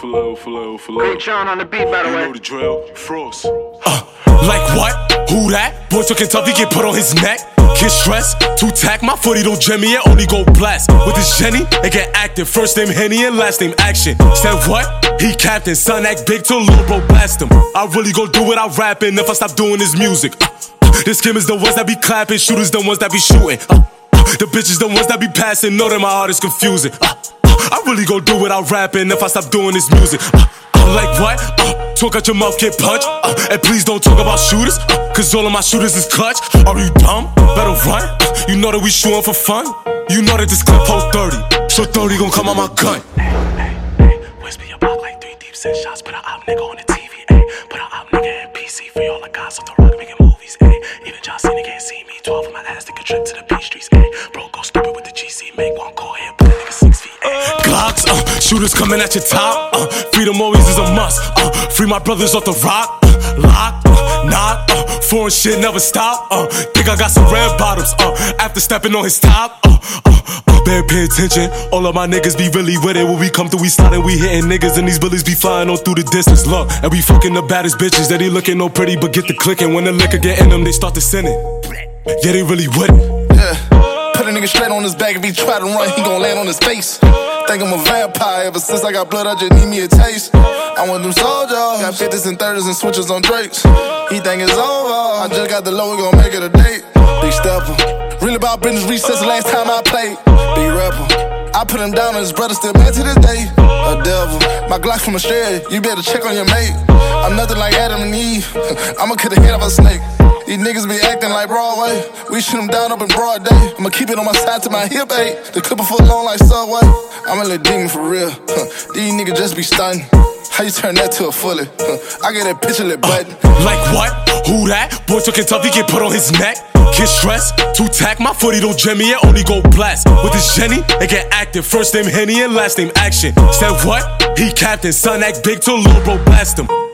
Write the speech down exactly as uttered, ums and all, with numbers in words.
Faleo, Faleo, Faleo. Great John on the beat, by the You way. know the drill. Frost. Uh, like what? Who that? Boy took Kentucky, get put on his neck. Get stressed, two tack, my footy don't jam me, it only go blast. With his Jenny, it get active. First name Henny and last name Action. Said what? He captain, son act big till little bro blast him. I really go do it, I rapping if I stop doing this music. Uh, uh, this game is the ones that be clapping, shooters the ones that be shooting. Uh, uh, the bitches the ones that be passing, know that my heart is confusing. Uh, uh, I really go do it, I rapping if I stop doing this music. Uh, uh, like what? Uh, talk out your mouth, get punched. Uh, and please don't talk about shooters, uh, cause all of my shooters is clutch. Are you dumb? Better run. Uh, you know that we shootin' for fun. You know that this clip hold thirty, so thirty gon' come out my gun. Hey, hey, hey, whisper your block like three deep, send shots. Put a op nigga on the T V, ayy. Put a op nigga in P C for all the guys off the rock making movies, ayy. Even John Cena can't see me. twelve on my ass, take a trip to the P streets, ayy. Bro, go stupid with the G C, make one call here, put a nigga six feet, ayy. Glocks, uh, shooters coming at your top. Uh, freedom always is a must. Uh, free my brothers off the rock. Uh, lock, uh, knock, uh, foreign shit never stop. Uh, think I got some red bottoms. Uh, after stepping on his top. Uh, uh, uh, better pay attention. All of my niggas be really with it. When we come through, we sliding, we hitting niggas, and these bullies be flying on through the distance. Look, and we fucking the baddest bitches. That they looking no pretty, but get the clicking. When the liquor get in them, they start to send it. Yeah, they really with it. Yeah, put a nigga straight on his back. If he try to run, he gon' land on his face. Think I'm a vampire. Ever since I got blood, I just need me a taste. I want them soldiers. Got fifties and thirties and switches on Drakes. He think it's over. I just got the low, we gon' make it a date. Big stepper. Really about business recess the last time I played. Big rapper. I put him down and his brother still mad to this day. A devil. My Glock from Australia. You better check on your mate. I'm nothing like Adam and Eve. I'ma cut the head of a snake. These niggas be acting like Broadway. We shoot them down up in broad day. I'ma keep it on my side to my hip, ayy. The clipper full long like Subway. I'm a little demon for real. Huh. These niggas just be stunning. How you turn that to a fully? Huh. I get that picture lit button. Uh, like what? Who that? Boy took Kentucky, get put on his neck. Get stressed, two tack, my footy don't jam me, it only go blast. With his Jenny, it get active. First name Henny and last name Action. Said what? He captain, son act big till little bro blast him.